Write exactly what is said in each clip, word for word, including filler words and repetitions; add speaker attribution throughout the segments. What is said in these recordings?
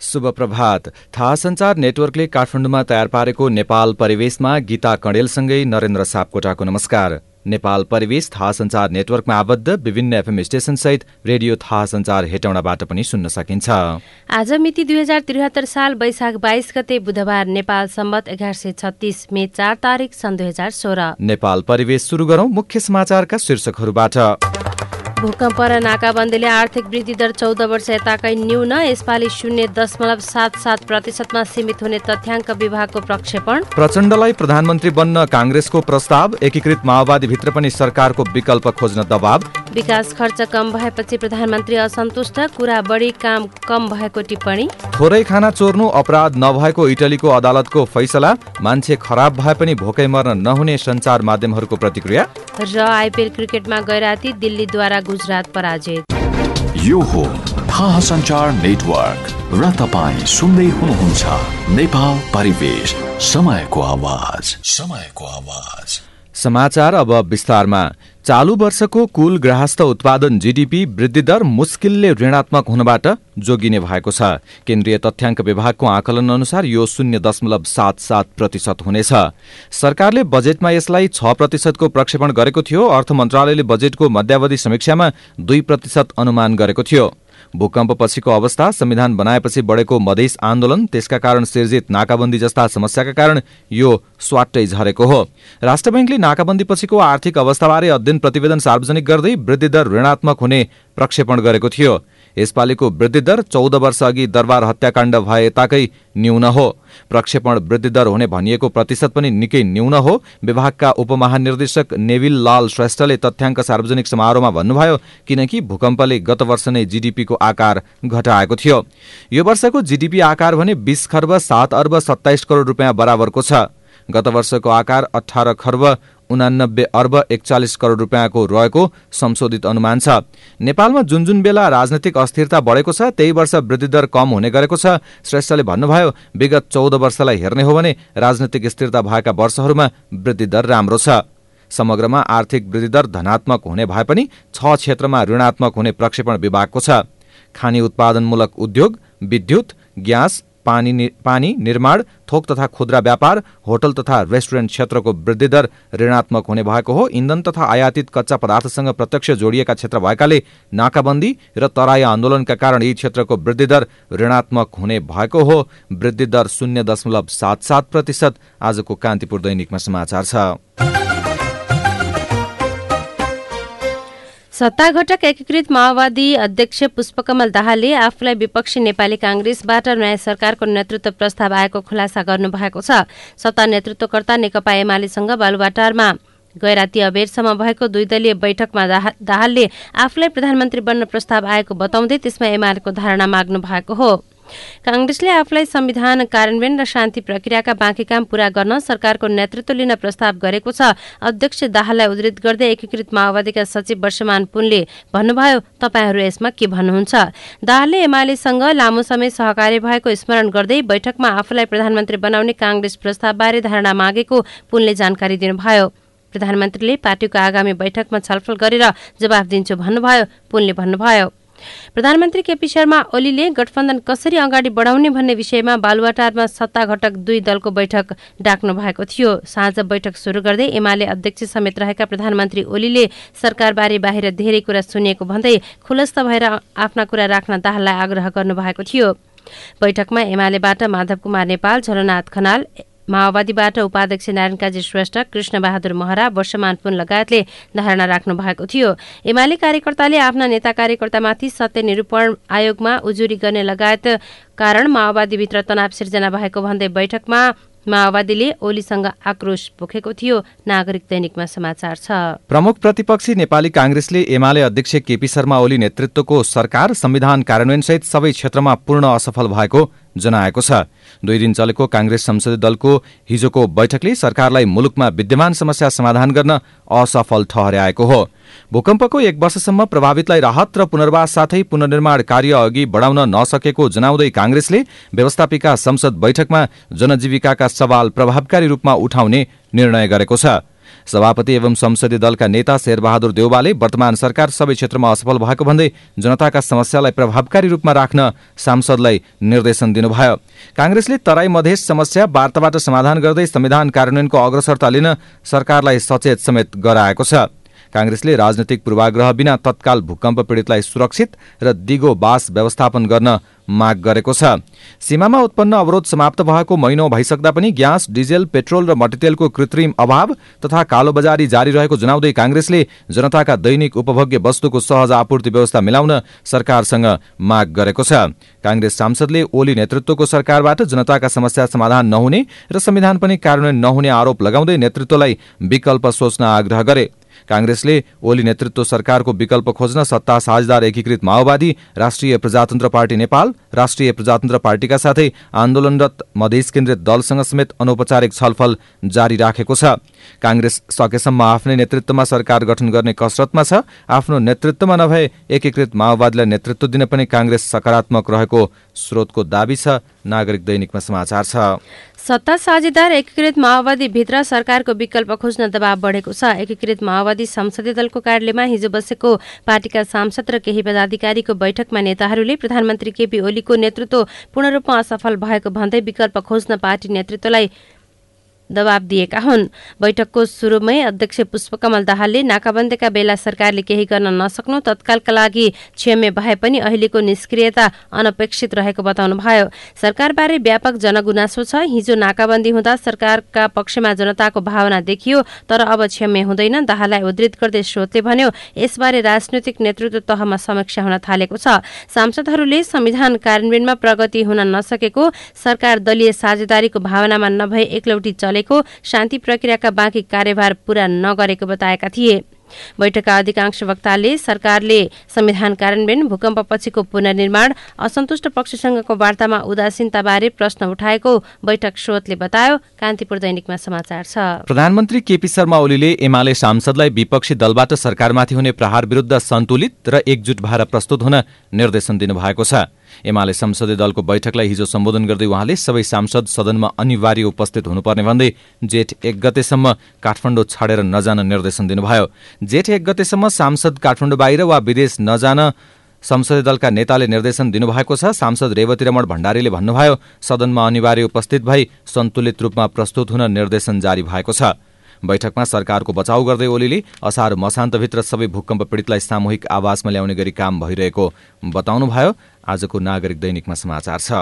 Speaker 1: शुभ प्रभात। थाहा सञ्चार नेटवर्कले काठमाडौँमा तयार पारेको नेपाल परिवेशमा गीता कणेलसँगै नरेन्द्र सापकोटाको नमस्कार। नेपाल परिवेश थाहा सञ्चार नेटवर्कमा आबद्ध विभिन्न एफएम स्टेशन सहित रेडियो थाहा सञ्चार हेटौँडाबाट पनि सुन्न सकिन्छ।
Speaker 2: आज मिति दुई हजार त्रिहत्तर साल वैशाख बाइस गते बुधबार, नेपाल सम्वत एघार सय छत्तीस मे चार तारिक सन् दुई हजार सोह्र। नेपाल परिवेश सुरु गरौं मुख्य समाचारका शीर्षकहरूबाट। भूकम्प र नाकाबन्दीले आर्थिक वृद्धि दर चौध वर्ष यताकै न्यून, यसपालि शून्य दशमलव सात सात प्रतिशतमा सीमित हुने तथ्याङ्क विभागको प्रक्षेपण। प्रचण्डलाई प्रधानमन्त्री बन्न काङ्ग्रेसको प्रस्ताव, एकीकृत माओवादी भित्र पनि सरकारको विकल्प खोज्न दबाव। विकास खर्च कम भएपछि प्रधानमन्त्री असन्तुष्ट, कुरा बढी काम कम भएको टिप्पणी। थोरै खाना चोर्नु अपराध नभएको इटलीको अदालतको फैसला, मान्छे खराब भए पनि भोकै मर्न नहुने सञ्चार माध्यमहरूको प्रतिक्रिया। र आइपिएल क्रिकेटमा गैराती दिल्लीद्वारा गुजरात पराजित।
Speaker 3: यो हो थाहा सञ्चार नेटवर्क र तपाईँ सुन्दै हुनुहुन्छ नेपाल परिवेश, समयको आवाज, समयको आवाज।
Speaker 1: समाचार अब विस्तारमा। चालू वर्षको कुल गृहस्थ उत्पादन जीडीपी वृद्धि दर मुस्किलले ऋणात्मक हुनबाट जोगिने भएको छ। केन्द्रीय तथ्याङ्क विभागको आकलन अनुसार यो शून्य दशमलव सात सात प्रतिशत हुनेछ। सरकारले बजेटमा यसलाई छ प्रतिशतको प्रक्षेपण गरेको थियो। अर्थ मन्त्रालयले बजेटको मध्यावधि समीक्षामा दुई प्रतिशत अनुमान गरेको थियो। भूकम्प पछिको अवस्था, संविधान बनाएपछि बढेको मधेस आन्दोलन, त्यसका कारण सिर्जित नाकाबन्दी जस्ता समस्याका कारण यो स्वाट्टै झरेको हो। राष्ट्र बैंकले नाकाबन्दी पछिको आर्थिक अवस्थाबारे अध्ययन प्रतिवेदन सार्वजनिक गर्दै वृद्धि दर ऋणात्मक हुने प्रक्षेपण गरेको थियो। यसपालिको वृद्धि दर चौध वर्ष अघि दरबार हत्याकाण्ड भए ताकै न्यून हो। प्रक्षेपण वृद्धि दर हुने भनिएको प्रतिशत पनि निकै न्यून हो। विभागका उपमहानिर्देशक नेविल लाल श्रेष्ठले तथ्याङ्क सार्वजनिक समारोहमा भन्नुभयो, किनकि भूकम्पले गत वर्ष नै जीडीपीको आकार घटाएको थियो। यो वर्षको जीडीपी आकार भने बीस खर्ब सात अर्ब सत्ताइस करोड रुपियाँ बराबरको छ। गत वर्षको आकार अठार खर्ब उनानब्बे अर्ब एकचालिस करोड रुपियाँको रहेको संशोधित अनुमान छ। नेपालमा जुन जुन बेला राजनैतिक अस्थिरता बढेको छ त्यही वर्ष वृद्धि दर कम हुने गरेको छ। श्रेष्ठले भन्नुभयो, विगत चौध वर्षलाई हेर्ने हो भने राजनैतिक स्थिरता भएका वर्षहरूमा वृद्धि दर राम्रो छ। समग्रमा आर्थिक वृद्धि दर धनात्मक हुने भए पनि छ क्षेत्रमा ऋणात्मक हुने प्रक्षेपण विभागको छ। खानी उत्पादनमूलक उद्योग, विद्युत, ग्यास, पानी नि, पानी निर्माण, थोक तथा खुद्रा व्यापार, होटल तथा रेस्टुरेन्ट क्षेत्रको वृद्धि दर ऋणात्मक हुने भएको हो। इन्धन तथा आयातित कच्चा पदार्थसँग प्रत्यक्ष जोडिएका क्षेत्र भएकाले नाकाबन्दी र तराई आन्दोलनका कारण यी क्षेत्रको वृद्धि दर ऋणात्मक हुने भएको हो। वृद्धि दर शून्य दशमलव सात सात प्रतिशत। आजको कान्तिपुर दैनिकमा समाचार छ।
Speaker 2: सत्ता घटक एकीकृत माओवादी अध्यक्ष पुष्पकमल दाहालले आफूलाई विपक्षी नेपाली कांग्रेसबाट नयाँ सरकारको नेतृत्व प्रस्ताव आएको खुलासा गर्नुभएको छ। सत्ता नेतृत्वकर्ता नेकपा एमालेसँग बालुवाटारमा गैराती अबेरसम्म भएको दुई दलीय बैठकमा दाहालले आफूलाई प्रधानमन्त्री बन्न प्रस्ताव आएको बताउँदै त्यसमा एमालेको धारणा माग्नु भएको हो। कांग्रेसले आफूलाई संविधान कार्यान्वयन र शान्ति प्रक्रियाका बाँकी काम पूरा गर्न सरकारको नेतृत्व लिन प्रस्ताव गरेको छ। अध्यक्ष दाहाललाई उद्धृत गर्दै एकीकृत माओवादीका सचिव वर्षमान पुनले भन्नुभयो, तपाईहरू यसमा के भन्नुहुन्छ? दाहालले एमालेसँग लामो समय सहकार्य भएको स्मरण गर्दै बैठकमा आफूलाई प्रधानमन्त्री बनाउने कांग्रेस प्रस्तावबारे धारणा मागेको पुनले जानकारी दिनुभयो। प्रधानमन्त्रीले पार्टीको आगामी बैठकमा छलफल गरेर जवाफ दिन्छु भन्नुभयो। पुनले भन्नुभयो, प्रधानमन्त्री केपी शर्मा ओलीले गठबन्धन कसरी अगाडि बढाउने भन्ने विषयमा बालुवाटारमा सत्ता घटक दुई दलको बैठक डाक्नु भएको थियो। साँझ बैठक सुरु गर्दै एमाले अध्यक्ष समेत रहेका प्रधानमन्त्री ओलीले सरकारबारे बाहिर धेरै कुरा सुनिएको भन्दै खुलस्त भएर आफ्ना कुरा राख्न दाहाललाई आग्रह गर्नुभएको थियो। बैठकमा एमालेबाट माधव कुमार नेपाल, झलनाथ खनाल, माओवादीबाट उपाध्यक्ष नारायण काजी श्रेष्ठ, कृष्ण बहादुर महरा, वर्षमान पुन लगायतले धारणा राख्नु भएको थियो। एमाले कार्यकर्ताले आफ्ना नेता कार्यकर्तामाथि सत्य निरूपण आयोगमा उजुरी गर्ने लगायत कारण माओवादीभित्र तनाव सिर्जना भएको भन्दै बैठकमा माओवादीले ओलीसँग आक्रोश पोखेको थियो। नागरिक दैनिकमा समाचार छ।
Speaker 1: प्रमुख प्रतिपक्षी नेपाली कांग्रेसले एमाले अध्यक्ष केपी शर्मा ओली नेतृत्वको सरकार संविधान कार्यान्वयन सहित सबै क्षेत्रमा पूर्ण असफल भएको जनाएको छ। दुई दिन चलेको कांग्रेस संसदीय दलको हिजोको बैठकले सरकारलाई मुलुकमा विद्यमान समस्या समाधान गर्न असफल ठहर्याएको हो। भूकम्पको एक वर्षसम्म प्रभावितलाई राहत र पुनर्वास साथै पुनर्निर्माण कार्य अघि बढाउन नसकेको जनाउँदै कांग्रेसले व्यवस्थापिका संसद बैठकमा जनजीविकाका सवाल प्रभावकारी रूपमा उठाउने निर्णय गरेको छ। सभापति एवं संसदीय दलका नेता शेरबहादुर देउवाले वर्तमान सरकार सबै क्षेत्रमा असफल भएको भन्दै जनताका समस्यालाई प्रभावकारी रूपमा राख्न सांसदलाई निर्देशन दिनुभयो। कांग्रेसले तराई मधेस समस्या वार्ताबाट समाधान गर्दै संविधान कार्यान्वयनको अग्रसरता लिन सरकारलाई सचेत समेत गराएको छ। कांग्रेसले राजनैतिक पूर्वाग्रह बिना तत्काल भूकम्प पीडितलाई सुरक्षित र दिगो बास व्यवस्थापन गर्न माग गरेको छ। सीमामा उत्पन्न अवरोध समाप्त भएको महिनौ भइसक्दा पनि ग्यास, डिजेल, पेट्रोल र मट्टीतेलको कृत्रिम अभाव तथा कालोबजारी जारी रहेको जनाउँदै कांग्रेसले जनताका दैनिक उपभोग्य वस्तुको सहज आपूर्ति व्यवस्था मिलाउन सरकारसँग माग गरेको छ। कांग्रेस सांसदले ओली नेतृत्वको सरकारबाट जनताका समस्या समाधान नहुने र संविधान पनि कार्यान्वयन नहुने आरोप लगाउँदै नेतृत्वलाई विकल्प सोच्न आग्रह गरे। कांग्रेसले ओली नेतृत्व सरकारको विकल्प खोज्न सत्ता साझेदार एकीकृत माओवादी, राष्ट्रिय प्रजातन्त्र पार्टी नेपाल, राष्ट्रिय प्रजातन्त्र पार्टीका साथै आन्दोलनरत मधेस केन्द्रित दलसँग समेत अनौपचारिक छलफल जारी राखेको छ। कांग्रेस सकेसम्म आफ्नै नेतृत्वमा सरकार गठन गर्ने कसरतमा छ। आफ्नो नेतृत्वमा नभए एकीकृत माओवादीलाई नेतृत्व दिन पनि कांग्रेस सकारात्मक रहेको स्रोतको दाबी छ। नागरिक दैनिकमा समाचार छ।
Speaker 2: सत्ता साझेदार एकीकृत माओवादी भित्र सरकारको विकल्प खोज्न दबाव बढेको छ। एकीकृत माओवादी संसदीय दलको कार्यालयमा हिजो बसेको पार्टीका सांसद र केही पदाधिकारीको बैठकमा नेताहरूले प्रधानमन्त्री केपी ओलीको नेतृत्व पूर्ण रूपमा असफल भएको भन्दै विकल्प खोज्न पार्टी नेतृत्वलाई दबाब दिएका हुन्। बैठकको सुरुमै अध्यक्ष पुष्पकमल दाहालले नाकाबन्दीका बेला सरकारले केही गर्न नसक्नु तत्कालका लागि क्षम्य भए पनि अहिलेको निष्क्रियता अनपेक्षित रहेको बताउनुभयो। सरकारबारे व्यापक जनगुनासो छ। हिजो नाकाबन्दी हुँदा सरकारका पक्षमा जनताको भावना देखियो, तर अब क्षम्य हुँदैन। दाहाललाई उद्धृत गर्दै स्रोतले भन्यो, यसबारे राजनैतिक नेतृत्व तहमा समीक्षा हुन थालेको छ। सांसदहरूले संविधान कार्यान्वयनमा प्रगति हुन नसकेको, सरकार दलीय साझेदारीको भावनामा नभए एकलौटी शान्ति प्रक्रियाका बाँकी कार्यभार पूरा नगरेको बताएका थिए। बैठकका अधिकांश वक्ताले सरकारले संविधान कार्यान्वयन, भूकम्पपछिको पुनर्निर्माण, असन्तुष्ट पक्षसँगको वार्तामा उदासीनताबारे प्रश्न उठाएको बैठक स्रोतले बतायो। कान्तिपुर दैनिकमा समाचार छ।
Speaker 1: प्रधानमन्त्री केपी शर्मा ओलीले एमाले सांसदलाई विपक्षी दलबाट सरकारमाथि हुने प्रहार विरुद्ध सन्तुलित र एकजुट भएर प्रस्तुत हुन निर्देशन दिनुभएको छ। एमाले संसदीय दलको बैठकलाई हिजो सम्बोधन गर्दै उहाँले सबै सांसद सदनमा अनिवार्य उपस्थित हुनुपर्ने भन्दै जेठ एक गतेसम्म काठमाडौँ छाडेर नजान निर्देशन दिनुभयो। जेठ एक गतेसम्म सांसद काठमाडौँ बाहिर वा विदेश नजान संसदीय दलका नेताले निर्देशन दिनुभएको छ। सांसद रेवती रमण भण्डारीले भन्नुभयो, सदनमा अनिवार्य उपस्थित भई सन्तुलित रूपमा प्रस्तुत हुन निर्देशन जारी भएको छ। बैठकमा सरकारको बचाउ गर्दै ओलीले असार मसान्तभित्र सबै भूकम्प पीडितलाई सामूहिक आवासमा ल्याउने गरी काम भइरहेको बताउनुभयो। आजको नागरिक दैनिकमा समाचार छ।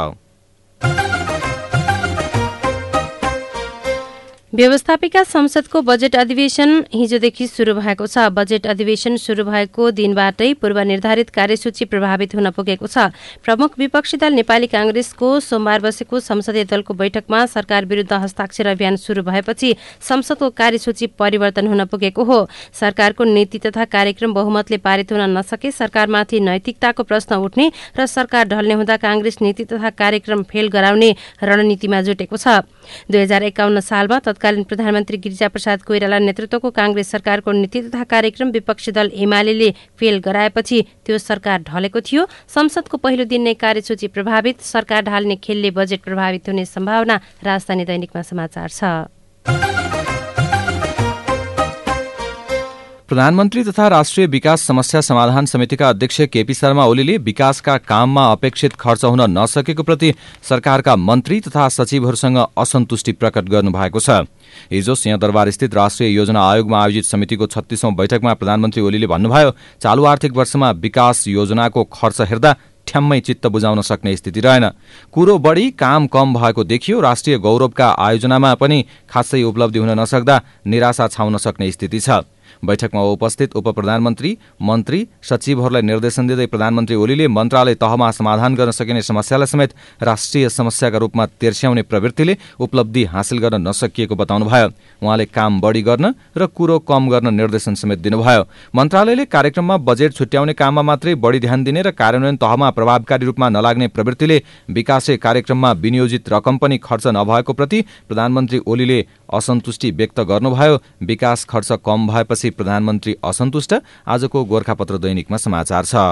Speaker 2: व्यवस्थापिका संसदको बजेट अधिवेशन हिजोदेखि सुरु भएको छ। बजेट अधिवेशन सुरु भएको दिनबाटै पूर्व निर्धारित कार्यसूची प्रभावित हुन पुगेको छ। प्रमुख विपक्षी दल नेपाली कांग्रेसको सोमबार बसेको संसदीय दलको बैठकमा सरकार विरुद्ध हस्ताक्षर अभियान सुरु भएपछि संसदको कार्यसूची परिवर्तन हुन पुगेको हो। सरकारको नीति तथा कार्यक्रम बहुमतले पारित हुन नसके सरकारमाथि नैतिकताको प्रश्न उठ्ने र सरकार ढल्ने हुँदा कांग्रेस नीति तथा कार्यक्रम फेल गराउने रणनीतिमा जुटेको छ। दुई हजार एकाउन्न सालमा तत्कालीन प्रधानमन्त्री गिरिजाप्रसाद कोइराला नेतृत्वको कांग्रेस सरकारको नीति तथा कार्यक्रम विपक्षी दल एमाले फेल गराएपछि त्यो सरकार ढलेको थियो। संसदको पहिलो दिन नै कार्यसूची प्रभावित, सरकार ढाल्ने खेलले बजेट प्रभावित हुने सम्भावना। राजधानी दैनिकमा समाचार छ।
Speaker 1: प्रधानमन्त्री तथा राष्ट्रिय विकास समस्या समाधान समितिका अध्यक्ष केपी शर्मा ओलीले विकासका काममा अपेक्षित खर्च हुन नसकेको प्रति सरकारका मन्त्री तथा सचिवहरूसँग असन्तुष्टि प्रकट गर्नुभएको छ। हिजो सिंहदरबार स्थित राष्ट्रिय योजना आयोगमा आयोजित समितिको छत्तीसौं बैठकमा प्रधानमन्त्री ओलीले भन्नुभयो, चालू आर्थिक वर्षमा विकास योजनाको खर्च हेर्दा ठ्याम्मै चित्त बुझाउन सक्ने स्थिति रहेन। कुरो बढी काम कम भएको देखियो। राष्ट्रिय गौरवका आयोजनामा पनि खासै उपलब्धि हुन नसक्दा निराशा छाउन सक्ने स्थिति छ। बैठकमा उपस्थित उप प्रधानमन्त्री, मन्त्री, सचिवहरूलाई निर्देशन दिँदै प्रधानमन्त्री ओलीले मन्त्रालय तहमा समाधान गर्न सकिने समस्यालाई समेत राष्ट्रिय समस्याका रूपमा तेर्स्याउने प्रवृत्तिले उपलब्धि हासिल गर्न नसकिएको बताउनुभयो। उहाँले काम बढी गर्न र कुरो कम गर्न निर्देशन समेत दिनुभयो। मन्त्रालयले कार्यक्रममा बजेट छुट्याउने काममा मात्रै बढी ध्यान दिने र कार्यान्वयन तहमा प्रभावकारी रूपमा नलाग्ने प्रवृत्तिले विकासे कार्यक्रममा विनियोजित रकम पनि खर्च नभएको प्रति प्रधानमन्त्री ओलीले असन्तुष्टि व्यक्त गर्नुभयो। विकास खर्च कम भएपछि प्रधानमन्त्री असन्तुष्ट। आजको गोरखापत्र दैनिकमा समाचार छ।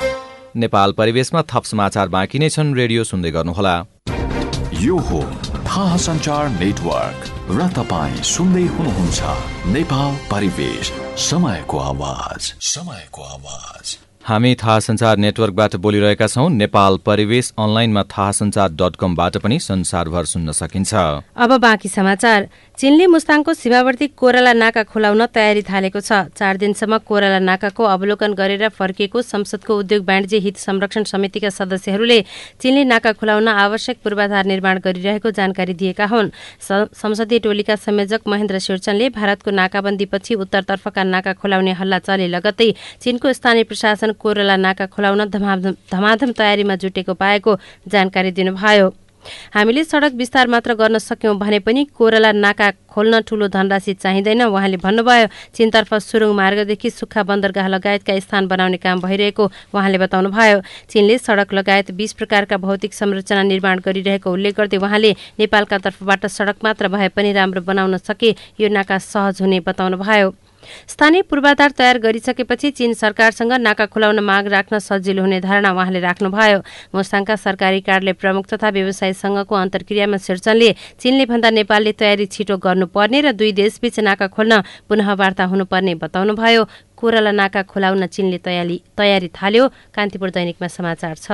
Speaker 1: नेपाल परिवेशमा थप समाचार बाँकी नै छन्। रेडियो सुन्दै गर्नुहोला।
Speaker 3: यो हो थाहा सञ्चार नेटवर्क र तपाईँ सुन्दै हुनुहुन्छ नेपाल परिवेश, समयको आवाज, समयको आवाज।
Speaker 1: हामी थाहा संचार नेटवर्कबाट बोलिरहेका छौं। नेपाल परिवेश अनलाइनमा थाहा संचार डट कमबाट पनि संसारभर सुन्न सकिन्छ।
Speaker 2: अब बाँकी समाचार। चीनले मुस्ताङको सीमावर्ती कोराला नाका खुलाउन तयारी थालेको छ। चार दिनसम्म कोराला नाकाको अवलोकन गरेर फर्किएको संसदको उद्योग वाणिज्य हित संरक्षण समितिका सदस्यहरूले चीनले नाका खुलाउन आवश्यक पूर्वाधार निर्माण गरिरहेको जानकारी दिएका हुन्। संसदीय टोलीका संयोजक महेन्द्र शेरचनले भारतको नाकाबन्दीपछि उत्तरतर्फका नाका खुलाउने हल्ला चले लगत्तै चीनको स्थानीय प्रशासन कोराला नाका खुलाउन धमाधम धमाधम तयारीमा जुटेको पाएको जानकारी दिनुभयो। हामीले सडक विस्तार मात्र गर्न सक्यौं भने पनि कोराला नाका खोल्न ठूलो धनराशि चाहिँदैन, उहाँले भन्नुभयो। चीनतर्फ सुरुङ मार्गदेखि सुक्खा बन्दरगाह लगायतका स्थान बनाउने काम भइरहेको उहाँले बताउनुभयो। चीनले सडक लगायत बीस प्रकारका भौतिक संरचना निर्माण गरिरहेको उल्लेख गर्दै उहाँले नेपालका तर्फबाट सडक मात्र भए पनि राम्रो बनाउन सके यो नाका सहज हुने बताउनुभयो। स्थानीय पूर्वाधार तयार गरिसकेपछि चीन सरकारसँग नाका खुलाउन माग राख्न सजिलो हुने धारणा उहाँले राख्नुभयो। मुस्ताङका सरकारी कार्यालय प्रमुख तथा व्यवसायी संघको अन्तर्क्रियामा शेरचनले चीनले भन्दा नेपालले तयारी छिटो गर्नुपर्ने र दुई देशबीच नाका खोल्न पुनः वार्ता हुनुपर्ने बताउनुभयो। कोराला नाका खुलाउन चीनले तयारी तयारी थाल्यो। कान्तिपुर दैनिकमा समाचार छ।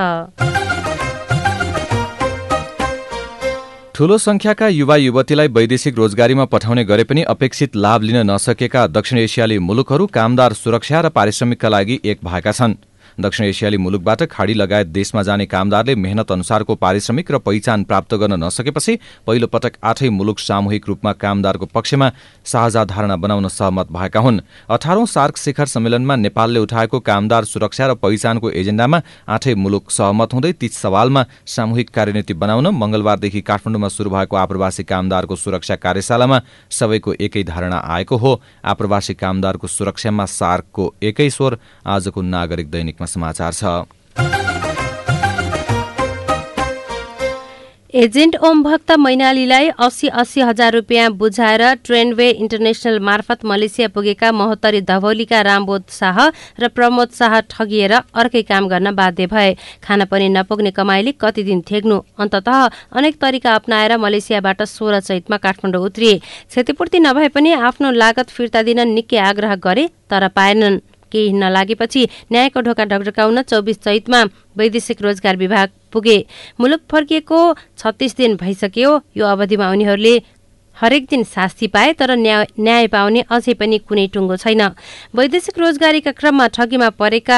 Speaker 1: ठूलो संख्याका युवा युवतीलाई वैदेशिक रोजगारीमा पठाउने गरे पनि अपेक्षित लाभ लिन नसकेका दक्षिण एसियाली मुलुकहरू कामदार सुरक्षा र पारिश्रमिकका लागि एक भएका छन्। दक्षिण एसियाली मुलुकबाट खाडी लगायत देशमा जाने कामदारले मेहनत अनुसारको पारिश्रमिक र पहिचान प्राप्त गर्न नसकेपछि पहिलो पटक आठै मुलुक सामूहिक रूपमा कामदारको पक्षमा साझा धारणा बनाउन सहमत भएका हुन्। अठारौं सार्क शिखर सम्मेलनमा नेपालले उठाएको कामदार सुरक्षा र पहिचानको एजेण्डामा आठै मुलुक सहमत हुँदै ती सवालमा सामूहिक कार्यनीति बनाउन मंगलबारदेखि काठमाडौँमा शुरू भएको आप्रवासी कामदारको सुरक्षा कार्यशालामा सबैको एकै धारणा आएको हो। आप्रवासी कामदारको सुरक्षामा सार्कको एकै स्वर आजको नागरिक दैनिक समाचार छ।
Speaker 2: एजेन्ट ओम भक्त मैनालीलाई अस्सी अस्सी हजार रुपियाँ बुझाएर ट्रेनवे इन्टरनेशनल मार्फत मलेसिया पुगेका महोत्तरी धवौलीका रामबोध शाह र प्रमोद शाह ठगिएर अर्कै काम गर्न बाध्य भए। खान पनि नपुग्ने कमाईले कति दिन थेग्नु। अन्ततः अनेक तरिका अपनाएर मलेसियाबाट सोह्र चैतमा काठमाडौँ उत्रिए। क्षतिपूर्ति नभए पनि आफ्नो लागत फिर्ता दिन निकै आग्रह गरे तर पाएनन्। केही नलागेपछि न्यायको ढोका ढकढकाउन चौबिस चैतमा वैदेशिक रोजगार विभाग पुगे। मुलुक फर्किएको छत्तीस दिन भइसक्यो। यो अवधिमा उनीहरूले हरेक दिन शास्ति पाए तर न्याय न्याय पाउने अझै पनि कुनै टुङ्गो छैन। वैदेशिक रोजगारीका क्रममा ठगीमा परेका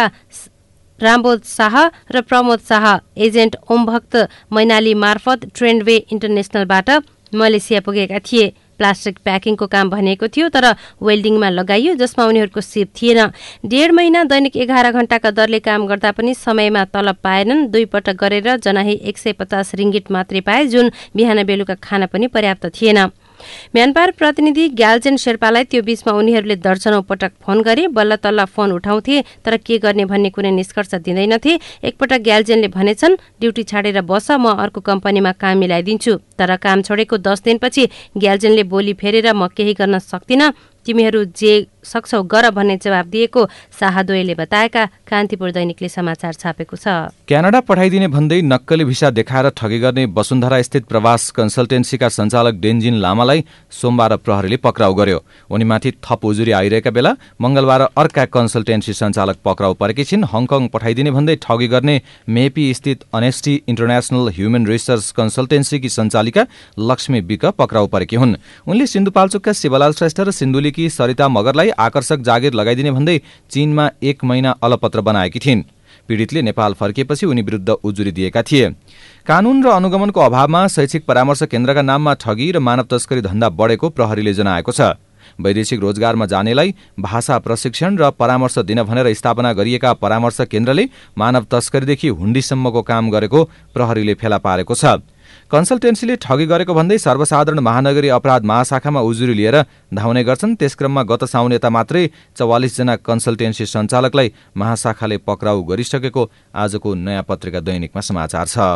Speaker 2: रामबोध शाह र प्रमोद शाह एजेन्ट ओमभक्त मैनाली मार्फत ट्रेनवे इन्टरनेशनलबाट मलेसिया पुगेका थिए। प्लास्टिक प्याकिङको काम भनेको थियो तर वेल्डिङमा लगाइयो जसमा उनीहरूको सिप थिएन। डेढ महिना दैनिक एघार घण्टाका दरले काम गर्दा पनि समयमा तलब पाएनन्। दुई पटक गरेर जनाही एक सय पचास रिङ्गिट मात्रै पाए जुन बिहान बेलुका खान पनि पर्याप्त थिएन। म्यानमार प्रतिनिधि ग्याल्जेन शेर्पालाई त्यो बीचमा उनीहरूले दर्जनौं पटक फोन गरे। बल्ल तल्ल फोन उठाउँथे तर के गर्ने भन्ने कुनै निष्कर्ष दिँदैनथे। एकपटक ग्याल्जेनले भनेछन् ड्युटी छाडेर बस, म अर्को कम्पनीमा काम मिलाइदिन्छु। तर काम छोडेको दस दिनपछि ग्याल्जेनले बोली फेरेर म केही गर्न सक्दिन, तिमीहरू जे सक्छौ गर भन्ने जवाब दिएको शाहदोयले बताएका कान्तिपुर दैनिकले समाचार छापेको छ।
Speaker 1: क्यानाडा पठाइदिने भन्दै नक्कली भिसा देखाएर ठगी गर्ने वसुन्धरा स्थित प्रवास कन्सल्टेन्सीका सञ्चालक डेन्जिन लामालाई सोमबार प्रहरीले पक्राउ गर्यो। उनीमाथि थप उजुरी आइरहेका बेला मंगलबार अर्का कन्सल्टेन्सी सञ्चालक पक्राउ परेकी छिन्। हङकङ पठाइदिने भन्दै ठगी गर्ने मेपी स्थित अनेस्टी इन्टरनेशनल ह्युमन रिसर्च कन्सल्टेन्सीकी सञ्चालिका लक्ष्मी विक पक्राउ परेकी हुन्। उनले सिन्धुपाल्चोकका शिवलाल श्रेष्ठ र सिन्धुलीकी सरिता मगरलाई आकर्षक जागिर लगाइदिने भन्दै चीनमा एक महिना अलपत्र बनाएकी थिइन्। पीडितले नेपाल फर्किएपछि उनी विरुद्ध उजुरी दिएका थिए। कानून र अनुगमनको अभावमा शैक्षिक परामर्श केन्द्रका नाममा ठगी र मानव तस्करी धन्दा बढेको प्रहरीले जनाएको छ। वैदेशिक रोजगारमा जानेलाई भाषा प्रशिक्षण र परामर्श दिन भनेर स्थापना गरिएका परामर्श केन्द्रले मानव तस्करीदेखि हुण्डीसम्मको काम गरेको प्रहरीले फेला पारेको छ। कन्सल्टेन्सीले ठगी गरेको भन्दै सर्वसाधारण महानगरी अपराध महाशाखामा उजुरी लिएर धाउने गर्छन्। त्यसक्रममा गत साउन यता मात्रै चौवालिस जना कन्सल्टेन्सी सञ्चालकलाई महाशाखाले पक्राउ गरिसकेको आजको नयाँ पत्रिका दैनिकमा समाचार छ।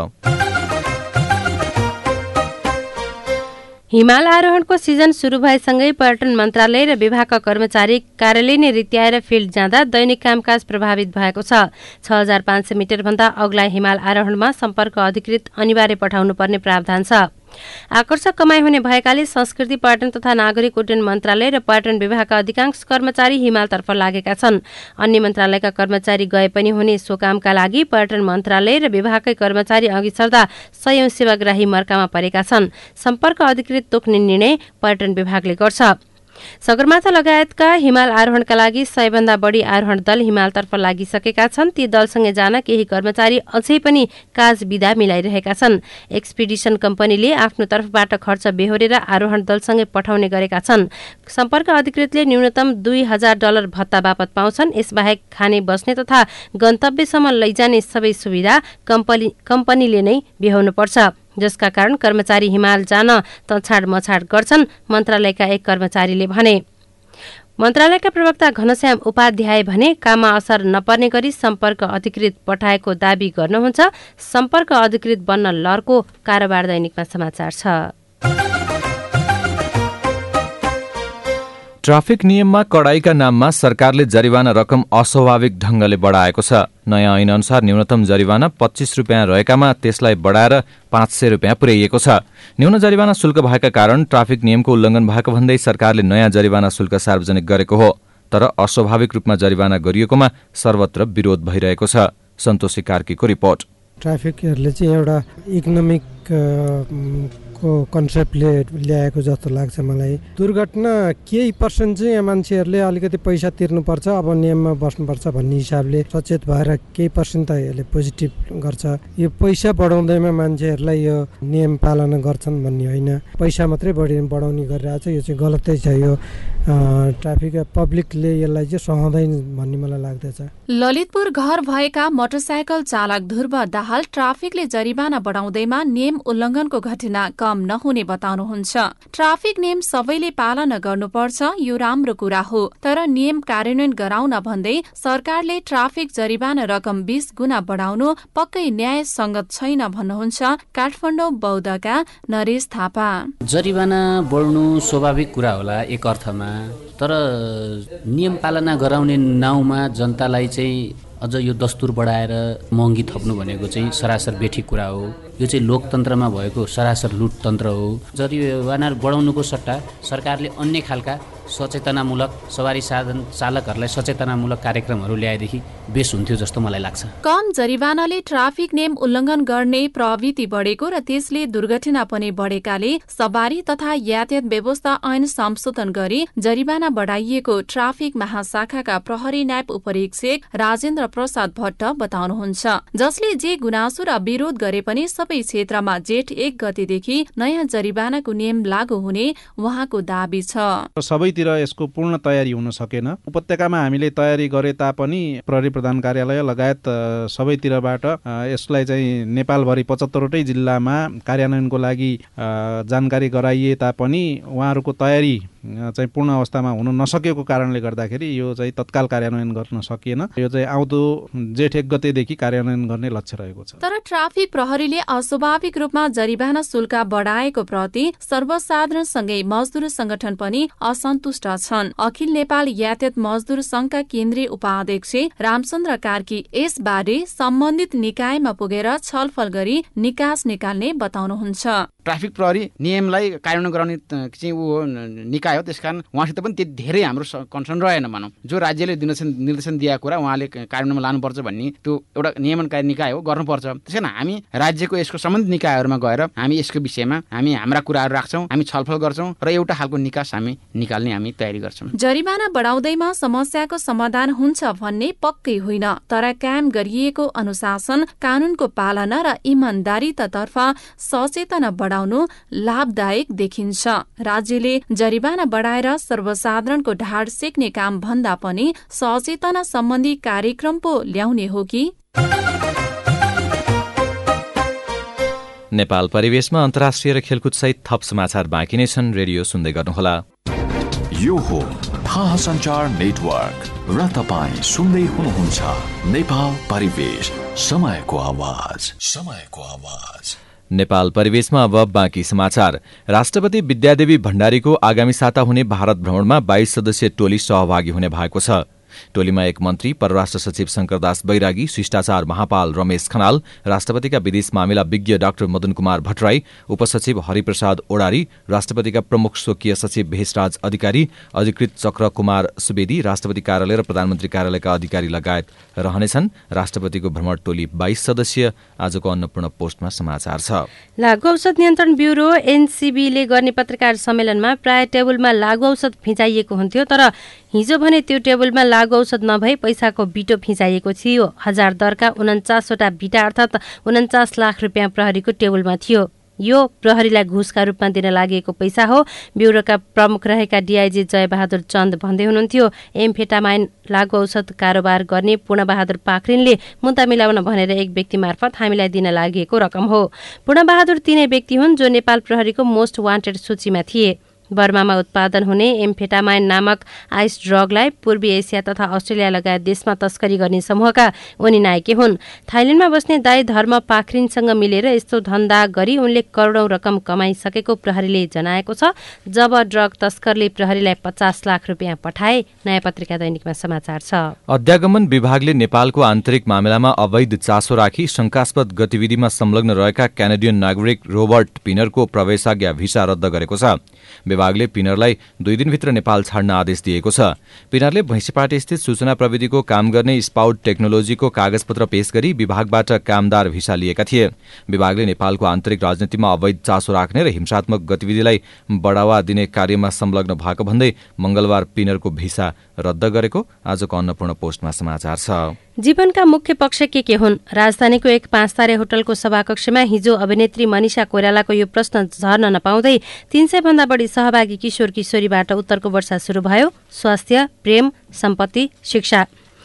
Speaker 2: हिमाल आरोहणको सिजन सुरु भएसँगै पर्यटन मन्त्रालय र विभागका कर्मचारी कार्यालय नै रित्याएर फिल्ड जाँदा दैनिक कामकाज प्रभावित भएको छ। छ हजार पाँच सय मिटर भन्दा अग्ला हिमाल आरोहणमा सम्पर्क अधिकृत अनिवार्य पठाउनु पर्ने प्रावधान छ। आकर्षक कमाई हुने भएकाले संस्कृति पर्यटन तथा नागरिक उड्डयन मन्त्रालय र पर्यटन विभागका अधिकांश कर्मचारी हिमालतर्फ लागेका छन्। अन्य मन्त्रालयका कर्मचारी गए पनि हुने सो कामका लागि पर्यटन मन्त्रालय र विभागकै कर्मचारी अघि सर्दा सयौं सेवाग्राही मर्कामा परेका छन्। सम्पर्क अधिकृत तोक्ने निर्णय पर्यटन विभागले गर्छ। सगरमाथा लगायतका हिमाल आरोहणका लागि सयभन्दा बढी आरोहण दल हिमालतर्फ लागिसकेका छन्। ती दलसँगै जान केही कर्मचारी अझै पनि काज बिदा मिलाइरहेका छन्। एक्सपिडिसन कम्पनीले आफ्नो तर्फबाट खर्च बेहोरेर आरोहण दलसँगै पठाउने गरेका छन्। सम्पर्क अधिकृतले न्यूनतम दुई हजार डलर भत्ता बापत पाउँछन्। यसबाहेक खाने बस्ने तथा गन्तव्यसम्म लैजाने सबै सुविधा कम्पनी कम्पनीले नै बेहोर्नुपर्छ, जसका कारण कर्मचारी हिमाल जान तछाड मछाड गर्छन्, मन्त्रालयका एक कर्मचारीले भने। मन्त्रालयका प्रवक्ता घनश्याम उपाध्याय भने काममा असर नपर्ने गरी सम्पर्क अधिकृत पठाएको दावी गर्नुहुन्छ। सम्पर्क अधिकृत बन्न लर्को कारोबार दैनिकमा समाचार छ।
Speaker 1: ट्राफिक नियममा कडाईका नाममा सरकारले जरिवाना रकम अस्वाभाविक ढंगले बढाएको छ। नयाँ ऐन अनुसार न्यूनतम जरिवाना पच्चीस रुपियाँ रहेकामा त्यसलाई बढाएर पाँच सय रुपियाँ पुर्याइएको छ। न्यून जरिवाना शुल्क भएका कारण ट्राफिक नियमको उल्लंघन भएको भन्दै सरकारले नयाँ जरिवाना शुल्क सार्वजनिक गरेको हो। तर अस्वाभाविक रूपमा जरिवाना गरिएकोमा सर्वत्र विरोध भइरहेको छ। सन्तोषी कार्कीको रिपोर्ट।
Speaker 4: ट्राफिकहरूले चाहिँ एउटा इकोनोमिक को कन्सेप्टले ल्याएको जस्तो लाग्छ मलाई। दुर्घटना केही पर्सेन्ट चाहिँ मान्छेहरूले अलिकति पैसा तिर्नुपर्छ, अब नियममा बस्नुपर्छ भन्ने हिसाबले सचेत भएर केही पर्सेन्ट त यसले पोजिटिभ गर्छ। यो पैसा बढाउँदैमा मान्छेहरूलाई यो नियम पालना गर्छन् भन्ने होइन, पैसा मात्रै बढी बढाउने गरिरहेको छ। यो चाहिँ गलतै छ। यो ट्राफिक पब्लिकले यसलाई चाहिँ सहँदैन भन्ने मलाई लाग्दछ।
Speaker 5: ललितपुर घर भएका मोटरसाइकल चालक ध्रुव दाहाल ट्राफिकले जरिवाना बढाउँदैमा नियम उल्लंघनको घटना कम नहुने बताउनुहुन्छ। ट्राफिक नियम सबैले पालना गर्नुपर्छ, यो राम्रो कुरा हो, तर नियम कार्यान्वयन गराउन भन्दै सरकारले ट्राफिक जरिवाना रकम बीस गुणा बढाउनु पक्कै न्याय संगत छैन भन्नुहुन्छ काठमाडौँ बौद्धका नरेश थापा।
Speaker 6: जरिवाना बढ्नु स्वाभाविक कुरा होला एक अर्थमा, तर नियम पालना गराउने नाउँमा जनतालाई चाहिँ अझ यो दस्तुर बढाएर महँगी थप्नु भनेको चाहिँ सरासर बेठी कुरा हो। यो चाहिँ लोकतन्त्रमा भएको सरासर लुटतन्त्र हो। जरिवाना बढाउनुको सट्टा सरकारले अन्य खालका सचेतनामूलक सवारी साधन चालकहरूलाई सचेतनामूलक कार्यक्रमहरू ल्याएदेखि बेस हुन्थ्यो जस्तो मलाई लाग्छ।
Speaker 5: कम जरिवानाले ट्राफिक नियम उल्लङ्घन गर्ने प्रवृत्ति बढेको र त्यसले दुर्घटना पनि बढेकाले सवारी तथा यातायात व्यवस्था ऐन संशोधन गरी जरिवाना बढाइएको ट्राफिक महाशाखाका प्रहरी नायब उपरीक्षक राजेन्द्र प्रसाद भट्ट बताउनुहुन्छ। जसले जे गुनासो र विरोध गरे पनि सबै क्षेत्रमा जेठ एक गतेदेखि नयाँ जरिवानाको नियम लागू हुने उहाँको दावी छ।
Speaker 7: सबैतिर यसको पूर्ण तयारी हुन सकेन। उपत्यकामा हामीले तयारी गरे तापनि प्रहरी प्रधान कार्यालय लगायत सबैतिरबाट यसलाई चाहिँ नेपालभरि पचहत्तरवटै जिल्लामा कार्यान्वयनको लागि जानकारी गराइए तापनि उहाँहरूको तयारी चाहिँ पूर्ण अवस्थामा हुन नसकेको कारणले गर्दाखेरि यो चाहिँ तत्काल कार्यान्वयन गर्न सकिएन। यो चाहिँ आउँदो जेठ एक गतेदेखि कार्यान्वयन गर्ने लक्ष्य रहेको छ।
Speaker 5: तर ट्राफिक प्रहरीले अस्वाभाविक रूपमा जरिवाना शुल्क बढाएको प्रति सर्वसाधारणसँगै मजदुर संगठन पनि असन्तुष्ट छन्। अखिल नेपाल यातायात मजदुर संघका केन्द्रीय उपाध्यक्ष रामचन्द्र कार्की यसबारे सम्बन्धित निकायमा पुगेर छलफल गरी निकास निकाल्ने बताउनुहुन्छ।
Speaker 8: ट्राफिक प्रहरी नियमलाई कार्यान्वयन गराउने चाहिँ ऊ निकाय हो, त्यसकारण उहाँसित पनि त्यति धेरै हाम्रो कन्सर्न रहेन। भनौँ जो राज्यले निर्देशन दिएको कुरा उहाँले कार्यान्वयनमा लानुपर्छ भन्ने त्यो एउटा नियमनकारी निकाय हो, गर्नुपर्छ। त्यसकारण हामी राज्यको यसको सम्बन्धित निकायहरूमा गएर हामी यसको विषयमा हामी हाम्रा कुराहरू राख्छौँ, हामी छलफल गर्छौँ र एउटा खालको निकास हामी निकाल्ने हामी तयारी गर्छौँ।
Speaker 5: जरिवाना बढाउँदैमा समस्याको समाधान हुन्छ भन्ने पक्कै होइन, तर कायम गरिएको अनुशासन कानूनको पालना र इमानदारीतर्फ सचेतना बढाउनु लाभदायक देखिन्छ। राज्यले जरिवाना बढाएर सर्वसाधारणको ढाड सेक्ने काम भन्दा पनि सचेतना सम्बन्धी कार्यक्रम पो ल्याउने हो कि?
Speaker 1: नेपाल परिवेशमा अन्तर्राष्ट्रिय र खेलकुद सहित थप समाचार बाँकी नै छन्। रेडियो सुन्दै गर्नुहोला।
Speaker 3: यो हो थाहा सञ्चार नेटवर्क र तपाईँ सुन्दै हुनुहुन्छ नेपाल परिवेश, समयको आवाज, समयको आवाज।
Speaker 1: नेपाल परिवेशमा अब बाँकी समाचार। राष्ट्रपति विद्यादेवी भण्डारीको आगामी साता हुने भारत भ्रमणमा बाइस सदस्यीय टोली सहभागी हुने भएको छ। टोलीमा एक मन्त्री, परराष्ट्र सचिव शंकरदास बैरागी, शिष्टाचार महापाल रमेश खनाल, राष्ट्रपतिका विदेश मामिला विज्ञ डाक्टर मदन कुमार भट्टराई, उपसचिव हरिप्रसाद ओडारी, राष्ट्रपतिका प्रमुख स्वकीय सचिव भेषराज अधिकारी, अधिकृत चक्र कुमार सुवेदी, राष्ट्रपति कार्यालय र प्रधानमन्त्री कार्यालयका अधिकारी लगायत रहनेछन्। राष्ट्रपतिको भ्रमण टोली बाइस सदस्यीय। आजको अन्नपूर्ण पोस्टमा समाचार छ।
Speaker 2: लागू औषध नियन्त्रण ब्युरो एनसीबीले गर्ने पत्रकार सम्मेलनमा प्राय टेबलमा लागू औषध फिजाइएको हुन्थ्यो, तर हिजो भने त्यो टेबलमा लागू औषध नभई पैसाको बिटो फिजाइएको थियो। हजार दरका उन्चासवटा बिटा अर्थात् उन्चास लाख रुपियाँ प्रहरीको टेबलमा थियो। यो प्रहरीलाई घुसका रूपमा दिन लागेको पैसा हो। ब्युरोका प्रमुख रहेका डीआईजी जयबहादुर चन्द भन्दै हुनुहुन्थ्यो, एम्फेटामाइन लागू औषध कारोबार गर्ने पूर्णबहादुर पाखरिनले मुद्दा मिलाउन भनेर एक व्यक्ति मार्फत हामीलाई दिन लागेको रकम हो। पूर्णबहादुर तिनै व्यक्ति हुन् जो नेपाल प्रहरीको मोस्ट वान्टेड सूचीमा थिए। बर्मामा उत्पादन हुने एम्फेटामाइन नामक आइस ड्रगलाई पूर्वी एसिया तथा अस्ट्रेलिया लगायत देशमा तस्करी गर्ने समूहका उनी नायके हुन्। थाइल्याण्डमा बस्ने दाई धर्म पाखरिनसँग मिलेर यस्तो धन्दा गरी उनले करोडौं रकम कमाइसकेको प्रहरीले जनाएको छ। जब ड्रग तस्करले प्रहरीलाई पचास लाख रुपियाँ पठाए, नयाँ पत्रिका दैनिकमा समाचार छ।
Speaker 1: अध्यागमन विभागले नेपालको आन्तरिक मामिलामा अवैध चासो राखी शंकास्पद गतिविधिमा संलग्न रहेका क्यानाडियन नागरिक रोबर्ट पिनरको प्रवेशाज्ञा भिसा रद्द गरेको छ। विभागले पिनरलाई दुई दिनभित्र नेपाल छाड्न आदेश दिएको छ। पिनरले भैँसीपाटी स्थित सूचना प्रविधिको काम गर्ने स्पाउट टेक्नोलोजीको कागजपत्र पेश गरी विभागबाट कामदार भिसा लिएका थिए। विभागले नेपालको आन्तरिक राजनीतिमा अवैध चासो राख्ने र हिंसात्मक गतिविधिलाई बढ़ावा दिने कार्यमा संलग्न भएको भन्दै मंगलबार पिनरको भिसा रद्द गरेको आजको अन्नपूर्ण पोस्टमा समाचार छ।
Speaker 2: जीवनका मुख्य पक्ष के के हुन्? राजधानीको एक पाँच तारे होटलको सभाकक्षमा हिजो अभिनेत्री मनिषा कोइरालाको यो प्रश्न झर्न नपाउँदै तीन सय भन्दा बढी सहभागी किशोर किशोरीबाट उत्तरको वर्षा शुरू भयो। स्वास्थ्य, प्रेम, सम्पत्ति, शिक्षा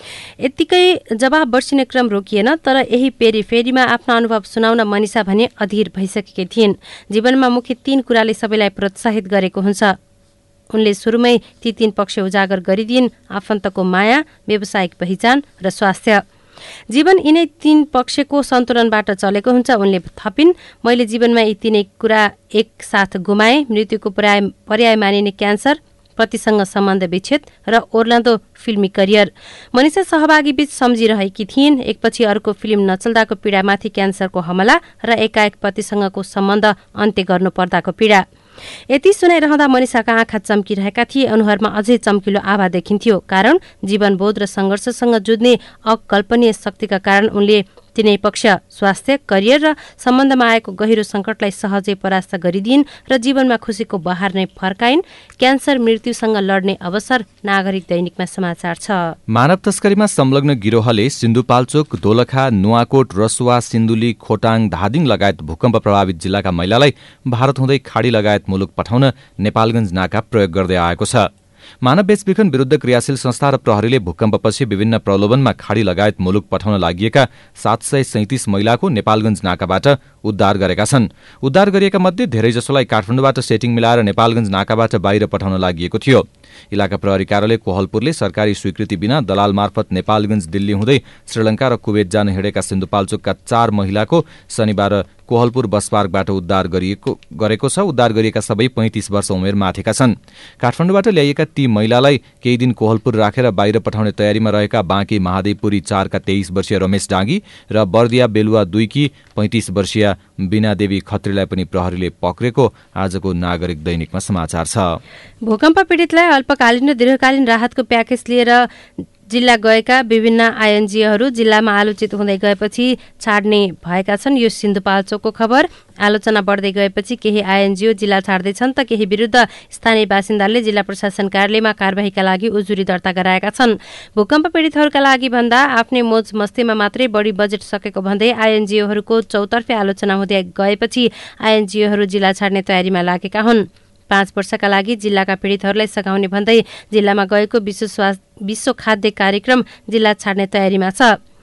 Speaker 2: यत्तिकै जवाब बर्सिने क्रम रोकिएन, तर यही पेरीफेरीमा आफ्ना अनुभव सुनाउन मनिषा भने अधीर भइसकेकी थिइन्। जीवनमा मुख्य तीन कुराले सबैलाई प्रोत्साहित गरेको हुन्छ। उनले सुरुमै ती तीन पक्ष उजागर गरिदिइन्: आफन्तको माया, व्यावसायिक पहिचान र स्वास्थ्य। जीवन यिनै तीन पक्षको सन्तुलनबाट चलेको हुन्छ। उनले थपिन्, मैले जीवनमा यी तीनै कुरा एक साथ गुमाए: मृत्युको पर्याय पर्याय मानिने क्यान्सर, पतिसँग सम्बन्ध विच्छेद र ओर्लान्दो फिल्मी करियर। मनिषा सहभागी बीच सम्झिरहेकी थिइन्। एकपछि अर्को फिल्म नचल्दाको पीडामाथि क्यान्सरको हमला र एकाएक पतिसँगको सम्बन्ध अन्त्य गर्नु पर्दाको पीडा। यति सुनाइरहँदा मनिषाका आँखा चम्किरहेका थिए। अनुहारमा अझै चम्किलो आभा देखिन्थ्यो, कारण जीवनबोध र सङ्घर्षसँग जुझ्ने अकल्पनीय शक्तिका कारण उनले तीनै पक्ष, स्वास्थ्य, करियर र सम्बन्धमा आएको गहिरो संकटलाई सहजै परास्त गरिदिइन् र जीवनमा खुसीको बहार नै फर्काइन्। क्यान्सर मृत्युसँग लड्ने अवसर, नागरिक दैनिकमा समाचार छ।
Speaker 1: मानव तस्करीमा संलग्न गिरोहले सिन्धुपाल्चोक, दोलखा, नुवाकोट, रसुवा, सिन्धुली, खोटाङ, धादिङ लगायत भूकम्प प्रभावित जिल्लाका महिलालाई भारत हुँदै खाडी लगायत मुलुक पठाउन नेपालगञ्ज नाका प्रयोग गर्दै आएको छ। मानव बेचबिखन विरुद्ध क्रियाशील संस्था र प्रहरीले भूकम्पपछि विभिन्न प्रलोभनमा खाडी लगायत मुलुक पठाउन लागिएका सात सय सैतिस महिलाको नेपालगञ्ज नाकाबाट उद्धार गरेका छन्। उद्धार गरिएका मध्ये धेरैजसोलाई काठमाडौँबाट सेटिङ मिलाएर नेपालगञ्ज नाकाबाट बाहिर पठाउन लागिएको थियो। इलाका प्रहरी कार्यालय कोहलपुरले सरकारी स्वीकृति बिना दलाल मार्फत नेपालगञ्ज, दिल्ली हुँदै श्रीलङ्का र कुवेत जान हिँडेका सिन्धुपाल्चोकका चार महिलाको शनिबार कोहलपुर बस पार्कबाट उद्धार गरिएको गरेको छ। उद्धार गरिएका सबै पैंतिस वर्ष उमेर माथिका छन्। काठमाडौँबाट ल्याइएका ती महिलालाई केही दिन कोहलपुर राखेर बाहिर पठाउने तयारीमा रहेका बाँकी महादेवपुरी चारका तेइस वर्षीय रमेश डाँगी र बर्दिया बेलुवा दुईकी पैंतिस वर्षीय बीना देवी खत्रीलाई पनि प्रहरीले पक्रेको आजको नागरिक दैनिकमा समाचार छ।
Speaker 2: भूकम्प पीडितलाई अल्पकालीन र दीर्घकालीन राहतको प्याकेज लिएर जिल्ला गएका विभिन्न आइएनजिओहरू जिल्लामा आलोचित हुँदै गएपछि छाड्ने भएका छन्। यो सिन्धुपाल्चोकको खबर। आलोचना बढ्दै गएपछि केही आइएनजिओ जिल्ला छाड्दैछन् त केही विरुद्ध स्थानीय बासिन्दाले जिल्ला प्रशासन कार्यालयमा कारबाहीका लागि उजुरी दर्ता गराएका छन्। भूकम्प पीडितहरूका लागि भन्दा आफ्नै मोज मस्तीमा मात्रै बढी बजेट सकेको भन्दै आइएनजिओहरूको चौतर्फे आलोचना हुँदै गएपछि आइएनजिओहरू जिल्ला छाड्ने तयारीमा लागेका हुन्। पाँच वर्षका लागि जिल्लाका पीडितहरूलाई सघाउने भन्दै जिल्लामा गएको विश्व विश्व खाद्य कार्यक्रम जिल्ला छाड्ने तयारीमा छ।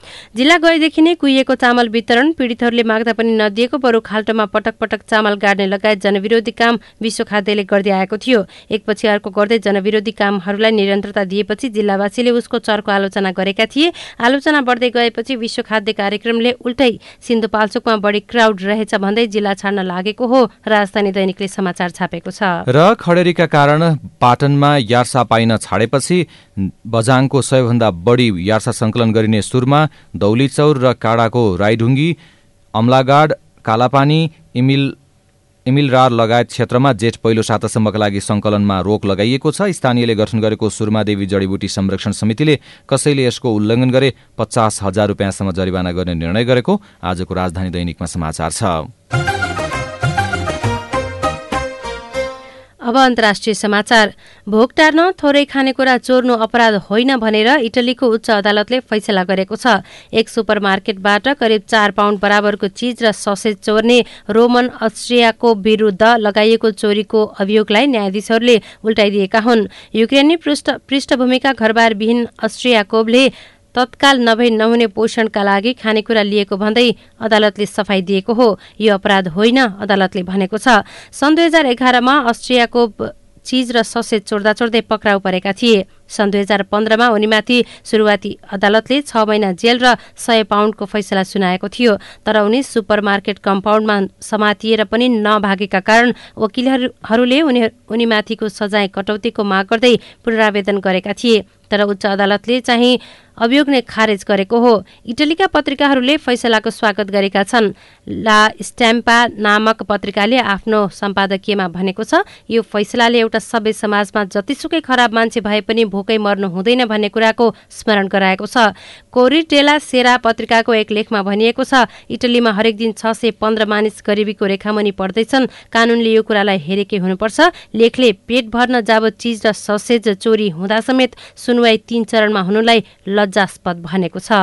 Speaker 2: जिल्ला गएदेखि नै कुहिएको चामल वितरण, पीडितहरूले माग्दा पनि नदिएको, बरु खाल्टोमा पटक पटक चामल गाड्ने लगायत जनविरोधी काम विश्व खाद्यले गर्दै आएको थियो। एकपछि अर्को गर्दै जनविरोधी कामहरूलाई निरन्तरता दिएपछि जिल्लावासीले उसको चर्को आलोचना गरेका थिए। आलोचना बढ्दै गएपछि विश्व खाद्य कार्यक्रमले उल्टै सिन्धुपाल्चोकमा बढी क्राउड रहेछ भन्दै जिल्ला छाड्न लागेको हो, राजधानी दैनिकले समाचार छापेको छ।
Speaker 1: र खडेरीका कारण पाटनमा यार्सा पाइन छाडेपछि बझाङको सयभन्दा बढी यार्सा संकलन गरिने सुरमा दौलीचौर र काडाको राईढुङ्गी, अमलागाड, कालापानी, इमिल इमिलरार लगायत क्षेत्रमा जेठ पहिलो सातासम्मका लागि संकलनमा रोक लगाइएको छ। स्थानीयले गठन गरेको सुरमादेवी जडीबुटी संरक्षण समितिले कसैले यसको उल्लङ्घन गरे पचास हजार रुपियाँसम्म जरिवाना गर्ने निर्णय गरेको आजको राजधानी दैनिकमा समाचार छ।
Speaker 2: अब अन्तर्राष्ट्रिय समाचार। भोक टार्न थोरै खानेकुरा चोर्नु अपराध होइन भनेर इटलीको उच्च अदालतले फैसला गरेको छ। एक सुपरमार्केटबाट करिब चार पाउन्ड बराबरको चीज र ससेज चोर्ने रोमन अस्ट्रियाको विरुद्ध लगाइएको चोरीको अभियोगलाई न्यायाधीशहरूले उल्टाइदिएका हुन्। युक्रेनी पृष्ठभूमिका घरबारविहीन अस्ट्रियाकोभले तत्काल नभई नहुने पोषणका लागि खानेकुरा लिएको भन्दै अदालतले सफाई दिएको हो। यो अपराध होइन, अदालतले भनेको छ। सन् दुई हजार एघारमा अस्ट्रियाको चीज र ससेज चोर्दा चोर्दै पक्राउ परेका थिए। सन् दुई हजार पन्ध्रमा उनीमाथि सुरुवाती अदालतले छ महिना जेल र सय पाउन्डको फैसला सुनाएको थियो। तर उनी सुपरमार्केट कम्पाउन्डमा समातिएर पनि नभागेका कारण वकिलहरूले उनी उनीमाथिको सजाय कटौतीको माग गर्दै पुनरावेदन गरेका थिए। तर उच्च अदालतले चाहिँ अभियोग नै खारेज गरेको हो। इटलीका पत्रिकाहरूले फैसलाको स्वागत गरेका छन्। ला स्ट्याम्पा नामक पत्रिकाले आफ्नो सम्पादकीयमा भनेको छ, यो फैसलाले एउटा सभ्य समाजमा जतिसुकै खराब मान्छे भए पनि भोकै मर्नु हुँदैन भन्ने कुराको स्मरण गराएको छ। कोरिटेला सेरा पत्रिकाको एक लेखमा भनिएको छ, इटलीमा हरेक दिन छ सय पन्ध्र मानिस गरिबीको रेखामुनि पर्दैछन्। कानूनले यो कुरालाई हेरेकै हुनुपर्छ। लेखले पेट भर्न जाबत चीज र ससेज चोरी हुँदा समेत सुनवाई तीन चरणमा हुनुलाई लज्जास्पद भनेको छ।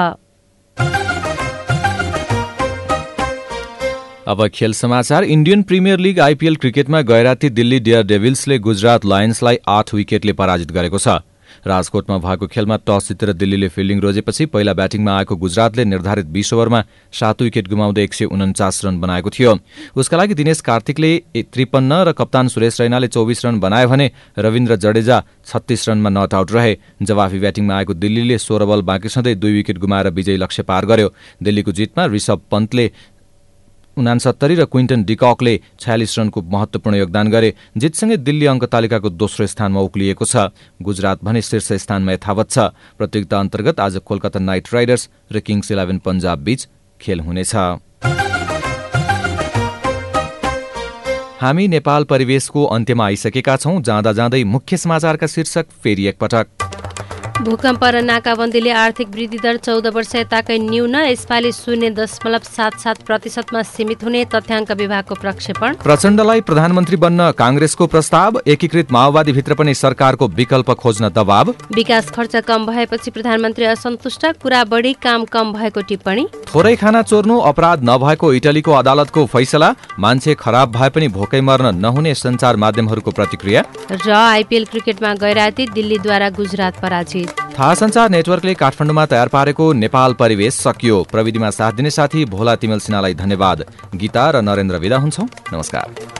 Speaker 1: अब खेल समाचार। इन्डियन प्रिमियर लिग आइपीएल क्रिकेटमा गैराती दिल्ली डेयर डेभिल्सले गुजरात लायन्सलाई आठ विकेटले पराजित गरेको छ। राजकोटमा भएको खेलमा टस जितेर दिल्लीले फिल्डिङ रोजेपछि पहिला ब्याटिङमा आएको गुजरातले निर्धारित बीस ओभरमा सात विकेट गुमाउँदै एक सय उन्चास रन बनाएको थियो। उसका लागि दिनेश कार्तिकले त्रिपन्न र कप्तान सुरेश रैनाले चौबिस रन बनाए भने रविन्द्र जडेजा छत्तीस रनमा नट आउट रहे। जवाफी ब्याटिङमा आएको दिल्लीले सोह्र बल बाँकी सधैँ दुई विकेट गुमाएर विजयी लक्ष्य पार गर्यो। दिल्लीको जितमा ऋषभ पन्तले उनासत्तरी र क्विन्टन डिककले छयालिस रनको महत्वपूर्ण योगदान गरे। जितसँगै दिल्ली अङ्क तालिकाको दोस्रो स्थानमा उक्लिएको छ। गुजरात भने शीर्ष स्थानमा यथावत छ। प्रतियोगिता अन्तर्गत आज कोलकाता नाइट राइडर्स र किङ्स इलेभेन पन्जाब बीच खेल हुनेछ। हामी नेपाल परिवेशको अन्त्यमा आइसकेका छौं। जाँदा जाँदै मुख्य समाचारका शीर्षक फेरि एकपटक।
Speaker 2: भूकम्प र नाकाबन्दीले आर्थिक वृद्धि दर चौध वर्ष यताकै न्यून, यसपालि शून्य दशमलव सात सात प्रतिशतमा सीमित हुने तथ्याङ्क विभागको प्रक्षेपण।
Speaker 1: प्रचण्डलाई प्रधानमन्त्री बन्न काङ्ग्रेसको प्रस्ताव, एकीकृत माओवादीभित्र पनि सरकारको विकल्प खोज्न दबाव।
Speaker 2: विकास खर्च कम भएपछि प्रधानमन्त्री असन्तुष्ट, कुरा बढी काम कम भएको टिप्पणी।
Speaker 1: थोरै खाना चोर्नु अपराध नभएको इटलीको अदालतको फैसला, मान्छे खराब भए पनि भोकै मर्न नहुने सञ्चार माध्यमहरूको प्रतिक्रिया।
Speaker 2: र आइपीएल क्रिकेटमा गैराती दिल्लीद्वारा गुजरात पराजित।
Speaker 1: थाहा सञ्चार नेटवर्कले काठमाडौँमा तयार पारेको नेपाल परिवेश सकियो। प्रविधिमा साथ दिने साथी भोला तिमेल सिन्हालाई धन्यवाद। गीता र नरेन्द्र विदा हुन्छौं। नमस्कार।